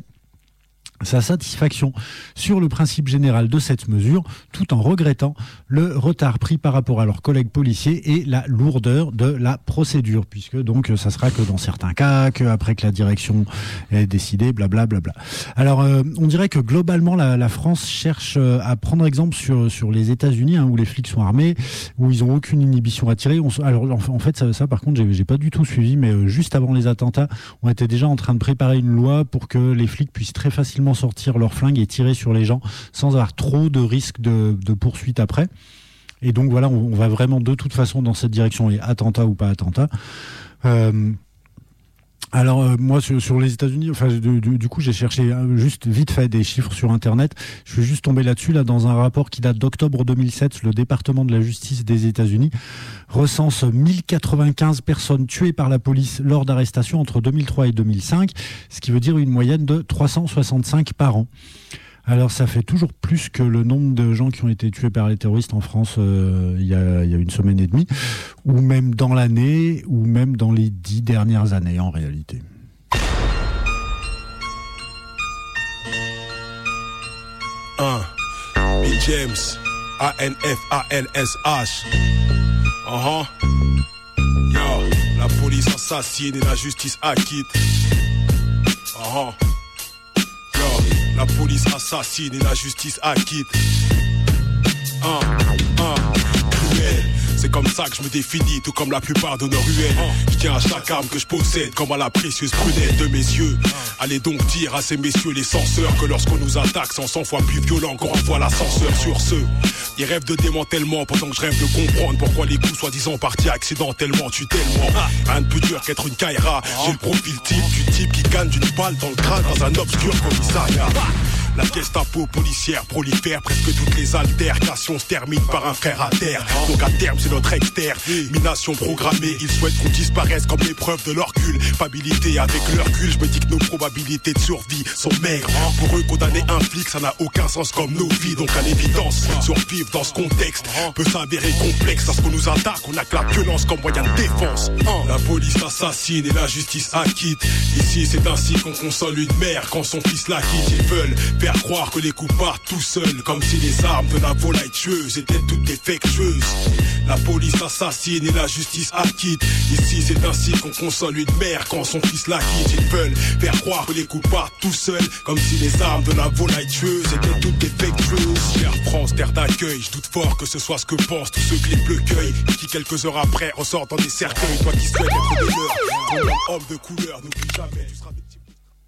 sa satisfaction sur le principe général de cette mesure, tout en regrettant le retard pris par rapport à leurs collègues policiers et la lourdeur de la procédure, puisque donc ça sera que dans certains cas, qu'après que la direction ait décidé, blablabla. Bla bla. Alors euh, on dirait que globalement la, la France cherche à prendre exemple sur sur les États-Unis, hein, où les flics sont armés, où ils ont aucune inhibition à tirer. On, alors en, en fait ça, ça par contre j'ai, j'ai pas du tout suivi, mais euh, juste avant les attentats, on était déjà en train de préparer une loi pour que les flics puissent très facilement sortir leurs flingues et tirer sur les gens sans avoir trop de risques de, de poursuite après. Et donc voilà, on, on va vraiment de toute façon dans cette direction, et attentat ou pas attentat. Euh, alors euh, moi sur, sur les États-Unis, enfin du, du, du coup j'ai cherché juste vite fait des chiffres sur internet. Je suis juste tombé là-dessus là dans un rapport qui date d'octobre deux mille sept. Le département de la justice des États-Unis recense mille quatre-vingt-quinze personnes tuées par la police lors d'arrestations entre deux mille trois et deux mille cinq, ce qui veut dire une moyenne de trois cent soixante-cinq par an. Alors ça fait toujours plus que le nombre de gens qui ont été tués par les terroristes en France euh, il y a, il y a une semaine et demie, ou même dans l'année, ou même dans les dix dernières années en réalité. Un, B. James, A N F A L S H. Uh-huh. Yo, la police assassine et la justice acquitte. Uh-huh. La police assassine et la justice acquitte. Un, un, cruel. C'est comme ça que je me définis, tout comme la plupart de nos ruelles. Je tiens à chaque arme que je possède, comme à la précieuse prunelle de mes yeux. Allez donc dire à ces messieurs les censeurs que lorsqu'on nous attaque, sans cent fois plus violent qu'on renvoie l'ascenseur. Sur ceux, ils rêvent de démantèlement pendant que je rêve de comprendre pourquoi les coups soi-disant partis accidentellement tuent tellement. Rien de plus dur qu'être une caïra. J'ai le profil type du type qui gagne d'une balle dans le crâne dans un obscur commissariat. La Gestapo policière prolifère, presque toutes les altercations se terminent par un frère à terre. Donc à terme c'est notre extermination programmée. Ils souhaitent qu'on disparaisse comme l'épreuve de leur culpabilité. Avec leur cul, je me dis que nos probabilités de survie sont maigres. Pour eux condamner un flic, ça n'a aucun sens comme nos vies. Donc à l'évidence, survivre dans ce contexte peut s'avérer complexe. Parce qu'on nous attaque, on a que la violence comme moyen de défense. La police assassine et la justice acquitte. Ici c'est ainsi qu'on console une mère quand son fils la quitte. Ils veulent faire croire que les coups partent tout seuls, comme si les armes de la volaille tueuse étaient toutes défectueuses. La police assassine et la justice acquitte. Ici c'est ainsi qu'on console une mère quand son fils la quitte. Ils veulent faire croire que les coups partent tout seuls, comme si les armes de la volaille tueuse étaient toutes défectueuses. Terre France, terre d'accueil, je doute fort que ce soit ce que pensent tous ceux que les bleus cueillent, et qui quelques heures après ressortent dans des cercueils. Toi qui souhaites être de l'heure, ton homme de couleur, n'oublie jamais, tu seras victime.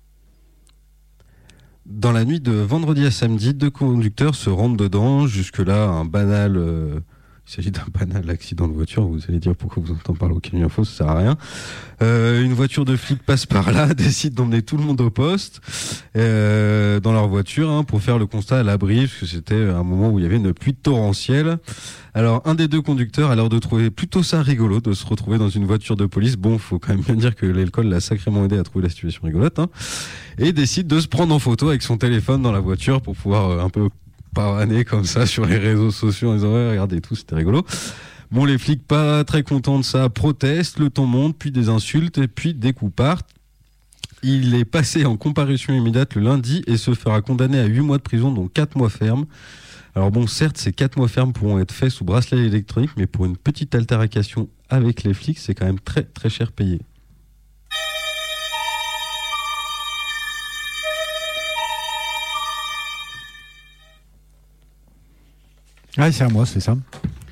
Dans la nuit de vendredi à samedi, deux conducteurs se rendent dedans. Jusque-là, un banal... Euh, il s'agit d'un banal accident de voiture. Vous allez dire pourquoi vous en parlez au Canu Info, ça sert à rien. Euh, une voiture de flic passe par là, décide d'emmener tout le monde au poste euh, dans leur voiture hein, pour faire le constat à l'abri, parce que c'était un moment où il y avait une pluie torrentielle. Alors, un des deux conducteurs a l'air de trouver plutôt ça rigolo de se retrouver dans une voiture de police. Bon, faut quand même bien dire que l'alcool l'a sacrément aidé à trouver la situation rigolote. Hein, et décide de se prendre en photo avec son téléphone dans la voiture pour pouvoir euh, un peu pavaner comme ça sur les réseaux sociaux en disant ouais, regardez tout, c'était rigolo. Bon, les flics pas très contents de ça, protestent, le ton monte, puis des insultes et puis des coups partent. Il est passé en comparution immédiate le lundi et se fera condamner à huit mois de prison, dont quatre mois ferme. Alors bon, certes, ces quatre mois fermes pourront être faits sous bracelet électronique, mais pour une petite altercation avec les flics, c'est quand même très très cher payé. Ah, c'est à moi, c'est ça.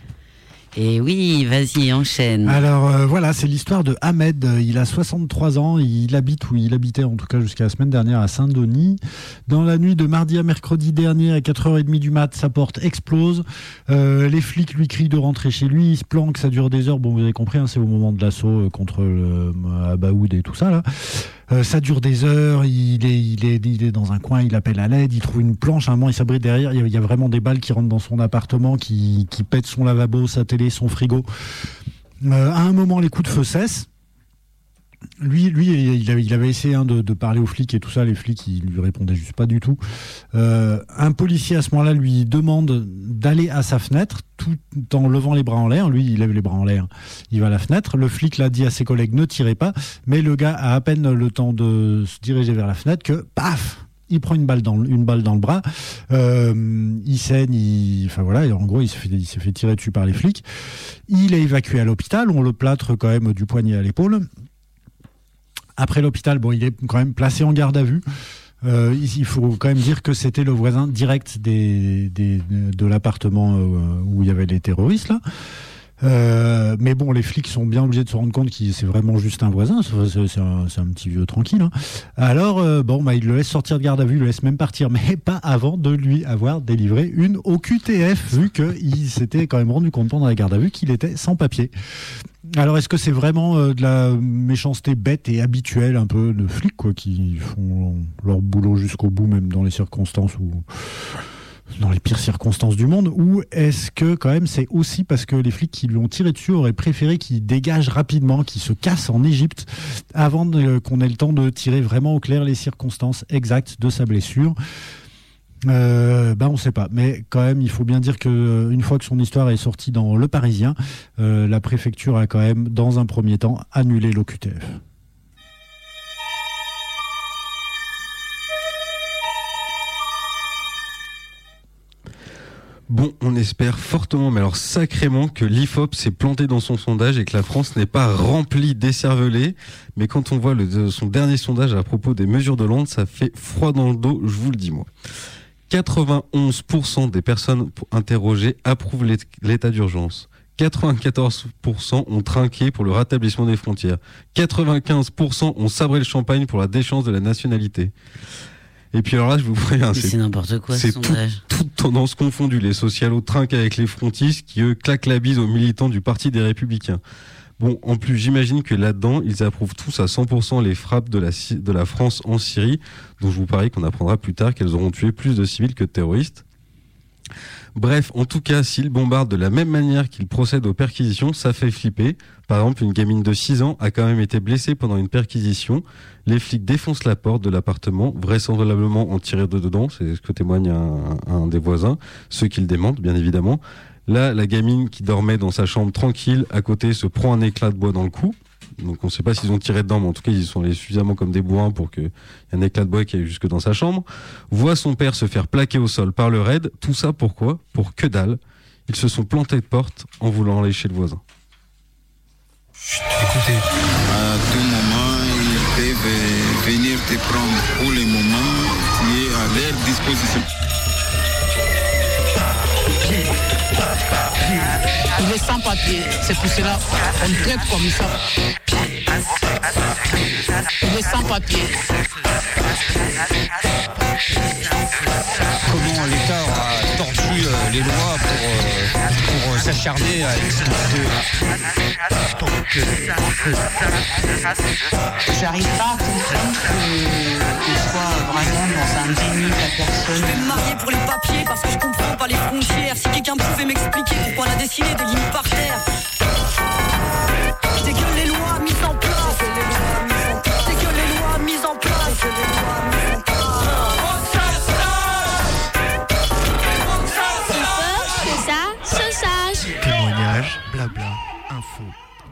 Et oui, vas-y, enchaîne. Alors euh, voilà, c'est l'histoire de Ahmed. Il a soixante-trois ans, il habite où il habitait en tout cas jusqu'à la semaine dernière à Saint-Denis. Dans la nuit de mardi à mercredi dernier à quatre heures trente du mat, sa porte explose. Euh, les flics lui crient de rentrer chez lui, il se planque, ça dure des heures. Bon, vous avez compris, hein, c'est au moment de l'assaut contre le euh, Abaoud et tout ça là. Euh, ça dure des heures, il est, il, est, il est dans un coin, il appelle à l'aide, il trouve une planche, à un moment il s'abrite derrière, il y a vraiment des balles qui rentrent dans son appartement, qui, qui pètent son lavabo, sa télé, son frigo. Euh, à un moment, les coups de feu cessent. Lui, lui, il avait, il avait essayé hein, de, de parler aux flics et tout ça. Les flics, ils lui répondaient juste pas du tout. Euh, un policier à ce moment-là lui demande d'aller à sa fenêtre, tout en levant les bras en l'air. Lui, il lève les bras en l'air. Il va à la fenêtre. Le flic l'a dit à ses collègues ne tirez pas. Mais le gars a à peine le temps de se diriger vers la fenêtre que paf, il prend une balle dans le, une balle dans le bras. Euh, il saigne. Il, enfin voilà. Et en gros, il s'est fait, il s'est fait tirer dessus par les flics. Il est évacué à l'hôpital. On le plâtre quand même du poignet à l'épaule. Après l'hôpital, bon, il est quand même placé en garde à vue. Euh, il faut quand même dire que c'était le voisin direct des, des, de l'appartement où il y avait les terroristes là. Euh, mais bon, les flics sont bien obligés de se rendre compte que c'est vraiment juste un voisin, c'est, c'est, un, c'est un petit vieux tranquille. Hein. Alors, euh, bon, bah, il le laisse sortir de garde à vue, il le laisse même partir, mais pas avant de lui avoir délivré une O Q T F, vu qu'il s'était quand même rendu compte pendant la garde à vue qu'il était sans papier. Alors, est-ce que c'est vraiment euh, de la méchanceté bête et habituelle, un peu de flics, quoi, qui font leur boulot jusqu'au bout, même dans les circonstances où... dans les pires circonstances du monde, ou est-ce que quand même c'est aussi parce que les flics qui lui ont tiré dessus auraient préféré qu'il dégage rapidement, qu'il se casse en Égypte avant de, qu'on ait le temps de tirer vraiment au clair les circonstances exactes de sa blessure? Euh, ben on sait pas, mais quand même il faut bien dire que une fois que son histoire est sortie dans Le Parisien, euh, la préfecture a quand même dans un premier temps annulé l'O Q T F. Bon, on espère fortement, mais alors sacrément, que l'I F O P s'est planté dans son sondage et que la France n'est pas remplie d'écervelés. Mais quand on voit le, son dernier sondage à propos des mesures de Hollande, ça fait froid dans le dos, je vous le dis moi. quatre-vingt-onze pour cent des personnes interrogées approuvent l'état d'urgence. quatre-vingt-quatorze pour cent ont trinqué pour le rétablissement des frontières. quatre-vingt-quinze pour cent ont sabré le champagne pour la déchéance de la nationalité. Et puis alors là, je vous préviens, c'est, c'est n'importe quoi c'est ce sondage. Tout, toutes tendances confondues. Les socialos trinquent avec les frontistes qui, eux, claquent la bise aux militants du Parti des Républicains. Bon, en plus, j'imagine que là-dedans, ils approuvent tous à cent pour cent les frappes de la, de la France en Syrie, dont je vous parie qu'on apprendra plus tard qu'elles auront tué plus de civils que de terroristes. Bref, en tout cas, s'ils bombardent de la même manière qu'ils procèdent aux perquisitions, ça fait flipper. Par exemple, une gamine de six ans a quand même été blessée pendant une perquisition. Les flics défoncent la porte de l'appartement, vraisemblablement en tirant de dedans, c'est ce que témoigne un, un des voisins, ceux qui le démentent, bien évidemment. Là, la gamine qui dormait dans sa chambre tranquille, à côté, se prend un éclat de bois dans le cou. Donc on ne sait pas s'ils ont tiré dedans, mais en tout cas ils sont allés suffisamment comme des bourrins pour qu'il y ait un éclat de bois qui aille jusque dans sa chambre. Voit son père se faire plaquer au sol par le raid. Tout ça pourquoi ? Pour que dalle. Ils se sont plantés de porte en voulant aller chez le voisin. Écoutez, à tout moment, ils peuvent venir te prendre pour le moment qui est à leur disposition. Il est sans papier, c'est pour cela qu'on le traite comme ça. Il est sans papier. Comment l'État a tordu euh, les lois pour, euh, pour euh, s'acharner à expulser. J'arrive pas à comprendre que soit vraiment dans un déni de la personne. Je vais me marier pour les papiers parce que je comprends pas les frontières. Si quelqu'un pouvait m'expliquer pourquoi on a dessiné des lignes par terre. C'est que les lois mises en place. C'est que les lois mises en place. C'est que les lois mises en place. Témoignage, blabla, info.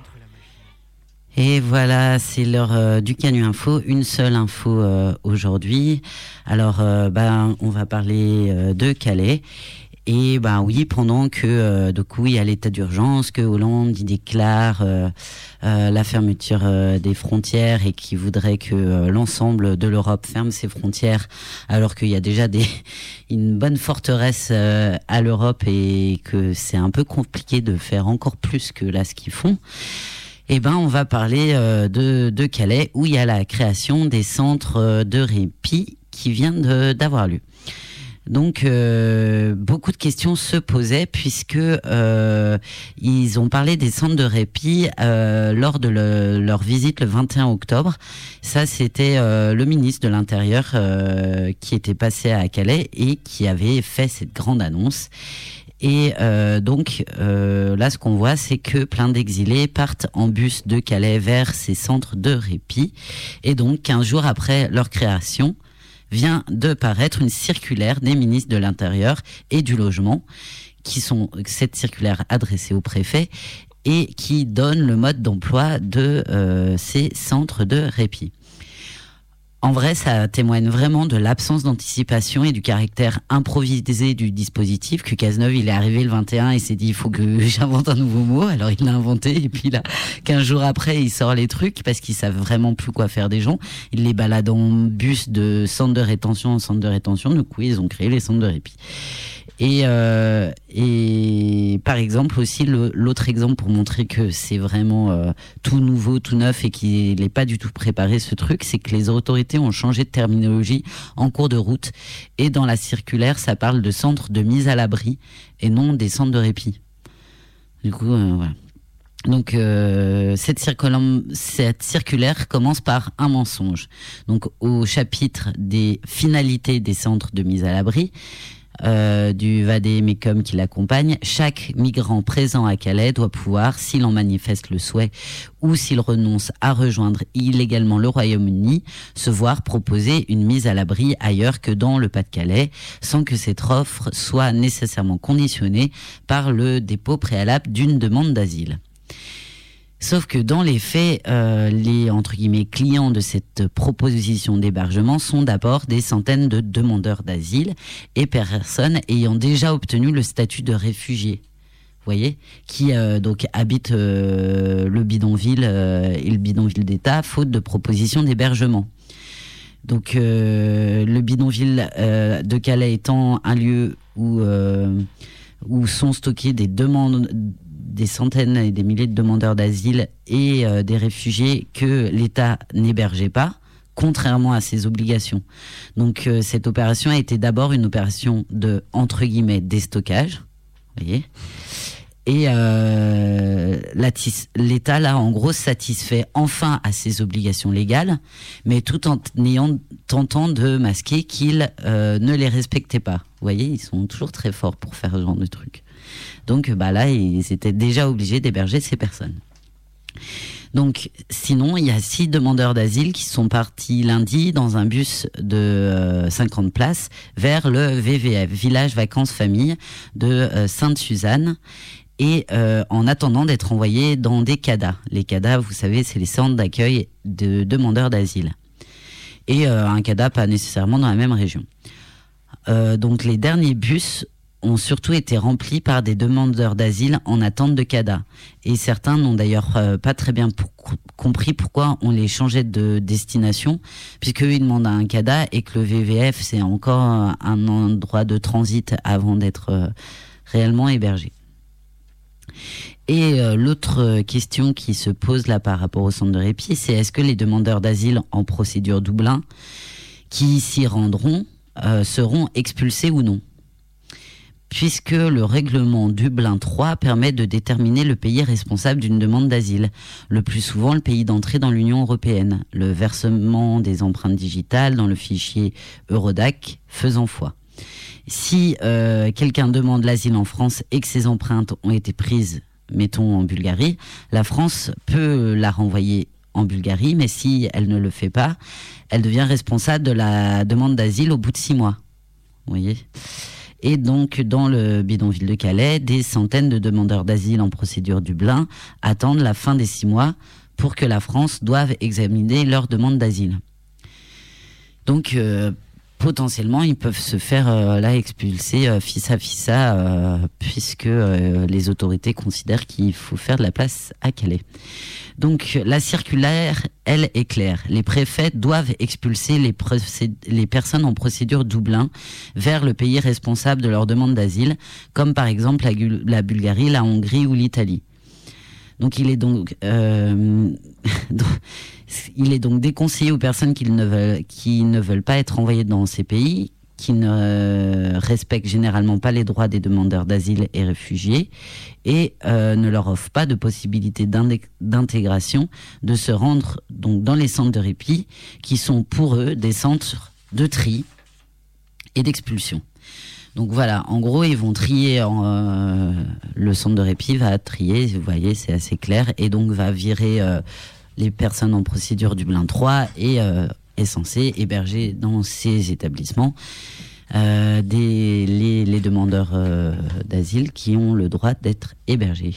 Et voilà, c'est l'heure euh, du Canu Info, une seule info euh, aujourd'hui. Alors, euh, ben, on va parler euh, de Calais. Et ben oui, pendant que euh, donc oui, il y a l'état d'urgence, que Hollande il déclare euh, euh, la fermeture euh, des frontières et qui voudrait que euh, l'ensemble de l'Europe ferme ses frontières, alors qu'il y a déjà des une bonne forteresse euh, à l'Europe et que c'est un peu compliqué de faire encore plus que là ce qu'ils font. Eh ben, on va parler euh, de, de Calais, où il y a la création des centres de répit qui viennent de, d'avoir lieu. Donc, euh, beaucoup de questions se posaient puisque euh, ils ont parlé des centres de répit euh, lors de le, leur visite le vingt et un octobre. Ça, c'était euh, le ministre de l'Intérieur euh, qui était passé à Calais et qui avait fait cette grande annonce. Et euh, donc euh, là, ce qu'on voit, c'est que plein d'exilés partent en bus de Calais vers ces centres de répit. Et donc, quinze jours après leur création, vient de paraître une circulaire des ministres de l'Intérieur et du Logement, qui sont cette circulaire adressée au préfet et qui donne le mode d'emploi de euh, ces centres de répit. En vrai, ça témoigne vraiment de l'absence d'anticipation et du caractère improvisé du dispositif. Que Cazeneuve, il est arrivé le vingt et un et s'est dit, il faut que j'invente un nouveau mot. Alors il l'a inventé et puis là, quinze jours après, il sort les trucs parce qu'ils savent vraiment plus quoi faire des gens. Ils les baladent en bus de centre de rétention en centre de rétention. Du coup, ils ont créé les centres de répit. Et, euh, et par exemple aussi, le, l'autre exemple pour montrer que c'est vraiment euh, tout nouveau, tout neuf et qu'il n'est pas du tout préparé ce truc, c'est que les autorités ont changé de terminologie en cours de route. Et dans la circulaire, ça parle de centres de mise à l'abri et non des centres de répit. Du coup, euh, voilà. Donc euh, cette, circul- cette circulaire commence par un mensonge. Donc au chapitre des finalités des centres de mise à l'abri, Euh, du Vadé-Mecum qui l'accompagne, chaque migrant présent à Calais doit pouvoir, s'il en manifeste le souhait ou s'il renonce à rejoindre illégalement le Royaume-Uni, se voir proposer une mise à l'abri ailleurs que dans le Pas-de-Calais, sans que cette offre soit nécessairement conditionnée par le dépôt préalable d'une demande d'asile. Sauf que dans les faits, euh, les entre guillemets clients de cette proposition d'hébergement sont d'abord des centaines de demandeurs d'asile et personnes ayant déjà obtenu le statut de réfugié. Vous voyez, qui euh, donc habitent euh, le bidonville euh, et le bidonville d'État faute de proposition d'hébergement. Donc euh, le bidonville euh, de Calais étant un lieu où euh, où sont stockées des demandes, des centaines et des milliers de demandeurs d'asile et euh, des réfugiés que l'État n'hébergeait pas, contrairement à ses obligations. Donc euh, cette opération a été d'abord une opération de, entre guillemets, déstockage, vous voyez, et euh, l'État, là, en gros, satisfait enfin à ses obligations légales, mais tout en ayant, tentant de masquer qu'il euh, ne les respectait pas. Vous voyez, ils sont toujours très forts pour faire ce genre de trucs. Donc bah là, ils étaient déjà obligés d'héberger ces personnes. Donc, sinon, il y a six demandeurs d'asile qui sont partis lundi dans un bus de euh, cinquante places vers le V V F, Village Vacances Famille de euh, Sainte-Suzanne. et euh, en attendant d'être envoyés dans des C A D A. Les C A D A, vous savez, c'est les centres d'accueil de demandeurs d'asile. Et euh, un C A D A pas nécessairement dans la même région. Euh, donc les derniers bus ont surtout été remplis par des demandeurs d'asile en attente de C A D A. Et certains n'ont d'ailleurs euh, pas très bien pour, compris pourquoi on les changeait de destination, puisqu'eux ils demandent un C A D A et que le V V F c'est encore un endroit de transit avant d'être euh, réellement hébergé. Et euh, l'autre question qui se pose là par rapport au centre de répit, c'est est-ce que les demandeurs d'asile en procédure Dublin qui s'y rendront euh, seront expulsés ou non ? Puisque le règlement Dublin trois permet de déterminer le pays responsable d'une demande d'asile, le plus souvent le pays d'entrée dans l'Union européenne, le versement des empreintes digitales dans le fichier Eurodac faisant foi. Si euh, quelqu'un demande l'asile en France et que ses empreintes ont été prises, mettons en Bulgarie, la France peut la renvoyer en Bulgarie, mais si elle ne le fait pas, elle devient responsable de la demande d'asile au bout de six mois. Vous voyez ? Et donc, dans le bidonville de Calais, des centaines de demandeurs d'asile en procédure Dublin attendent la fin des six mois pour que la France doive examiner leur demande d'asile. Donc, euh, potentiellement, ils peuvent se faire euh, là expulser euh, fissa fissa, euh, puisque euh, les autorités considèrent qu'il faut faire de la place à Calais. Donc, la circulaire, elle, est claire. Les préfets doivent expulser les, procé- les personnes en procédure Dublin vers le pays responsable de leur demande d'asile, comme par exemple la, la Bulgarie, la Hongrie ou l'Italie. Donc, il est donc, euh, il est donc déconseillé aux personnes qui ne veulent, qui ne veulent pas être envoyées dans ces pays, qui ne respectent généralement pas les droits des demandeurs d'asile et réfugiés, et euh, ne leur offrent pas de possibilité d'intégration, de se rendre donc dans les centres de répit, qui sont pour eux des centres de tri et d'expulsion. Donc voilà, en gros, ils vont trier, en, euh, le centre de répit va trier, vous voyez, c'est assez clair, et donc va virer euh, les personnes en procédure Dublin trois et euh, est censé héberger dans ces établissements euh, des, les, les demandeurs euh, d'asile qui ont le droit d'être hébergés.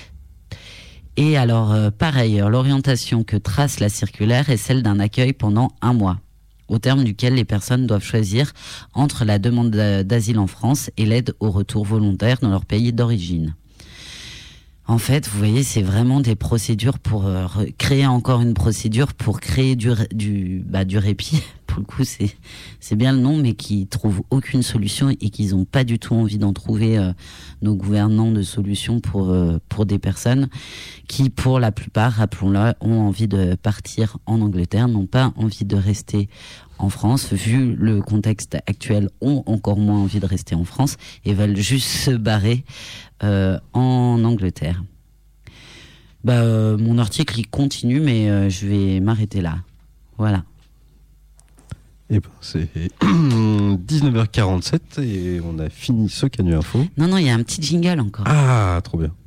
Et alors, euh, par ailleurs, l'orientation que trace la circulaire est celle d'un accueil pendant un mois, au terme duquel les personnes doivent choisir entre la demande d'asile en France et l'aide au retour volontaire dans leur pays d'origine. En fait, vous voyez, c'est vraiment des procédures pour euh, créer encore une procédure pour créer du, du, bah, du répit. Pour le coup, c'est, c'est bien le nom, mais qui trouvent aucune solution et qu'ils n'ont pas du tout envie d'en trouver, euh, nos gouvernants, de solutions pour, euh, pour des personnes qui, pour la plupart, rappelons-le, ont envie de partir en Angleterre, n'ont pas envie de rester en France, vu le contexte actuel, ont encore moins envie de rester en France et veulent juste se barrer euh, en Angleterre. Bah, euh, mon article il continue, mais euh, je vais m'arrêter là. Voilà. Eh ben, c'est dix-neuf heures quarante-sept et on a fini ce Canu Info. Non, non, il y a un petit jingle encore. Ah, trop bien.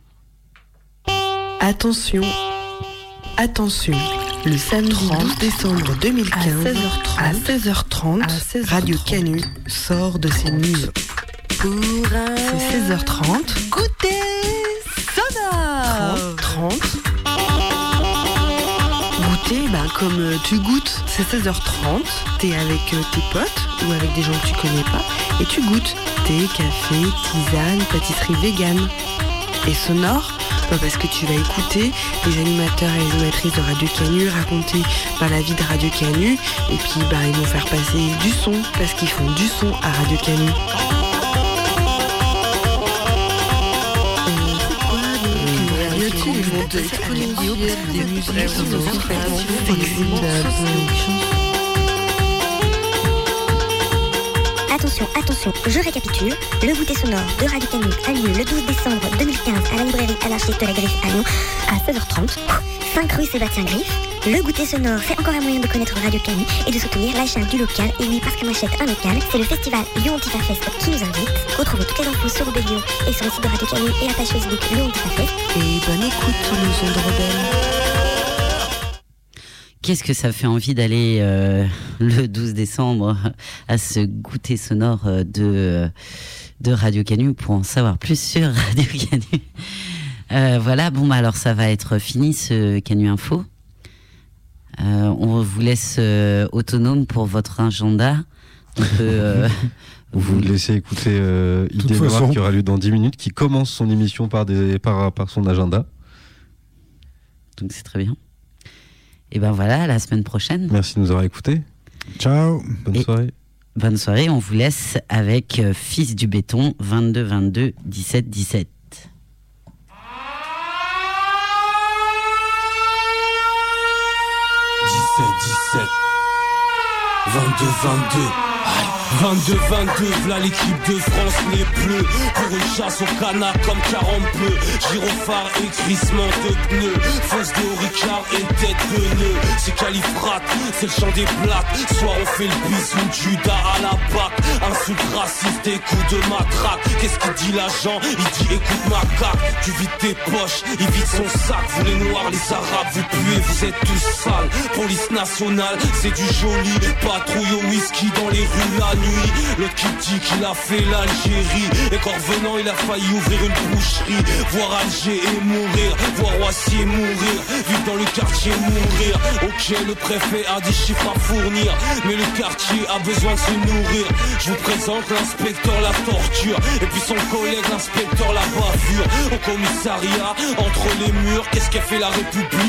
Attention, attention. Le samedi douze décembre deux mille quinze, à seize heures trente, Radio Canu sort de ses nuits. Pour un... C'est seize heures trente. Goûter sonore. trente, trente. Goûter, ben, comme euh, tu goûtes. C'est seize heures trente, t'es avec euh, tes potes ou avec des gens que tu connais pas, et tu goûtes thé, café, tisane, pâtisserie végane. Et sonore, bah parce que tu vas écouter les animateurs et les animatrices de Radio Canu raconter bah, la vie de Radio Canu, et puis bah, ils vont faire passer du son, parce qu'ils font du son à Radio Canu. Attention, attention, je récapitule. Le goûter sonore de Radio Canu a lieu le douze décembre deux mille quinze à la librairie anarchiste de la Griffe à Lyon à seize heures trente, cinq rue Sébastien Griffe. Le goûter sonore, c'est encore un moyen de connaître Radio Canu et de soutenir l'achat du local. Et oui, parce qu'on achète un local, c'est le festival Lyon Antifa Fest qui nous invite. Retrouvez toutes les infos sur Rebellion et sur le site de Radio Canu et la page Facebook Lyon Antifa Fest. Et bonne écoute, le son de rebelle. qu'est-ce que ça fait envie d'aller euh, le douze décembre à ce goûter sonore de, de Radio Canu pour en savoir plus sur Radio Canu. Euh, voilà, bon bah alors ça va être fini ce Canu Info. Euh, on vous laisse euh, autonome pour votre agenda. On peut, euh, vous laissez écouter euh, Idée Noire façon. Qui aura lieu dans dix minutes, qui commence son émission par, des, par, par son agenda. Donc c'est très bien. Et ben voilà, à la semaine prochaine. Merci de nous avoir écoutés. Ciao. Bonne Et soirée. Bonne soirée, on vous laisse avec euh, Fils du béton, vingt-deux vingt-deux dix-sept dix-sept. dix-sept dix-sept vingt-deux vingt-deux vingt-deux vingt-deux, v'là l'équipe de France, les bleus. Pour une chasse au canard comme quarante peu. Gyrophare et crissement de pneus. Fonce de Ricard et tête de nœud. C'est califrate, c'est le chant des plates. Soit on fait le bisou de Judas à la batte. Insulte raciste et coups de matraque. Qu'est-ce qu'il dit l'agent? Il dit écoute ma caque. Tu vides tes poches, il vide son sac. Vous les noirs, les arabes, vous puez, vous êtes tous sales. Police nationale, c'est du joli. Patrouille au whisky dans les rues la nuit. L'autre qui dit qu'il a fait l'Algérie. Et qu'en revenant il a failli ouvrir une boucherie. Voir Alger et mourir, voir Roissy et mourir. Vivre dans le quartier mourir. Ok, le préfet a des chiffres à fournir, mais le quartier a besoin de se nourrir. Je vous présente l'inspecteur la torture. Et puis son collègue l'inspecteur la bavure. Au commissariat, entre les murs, qu'est-ce qu'a fait la République?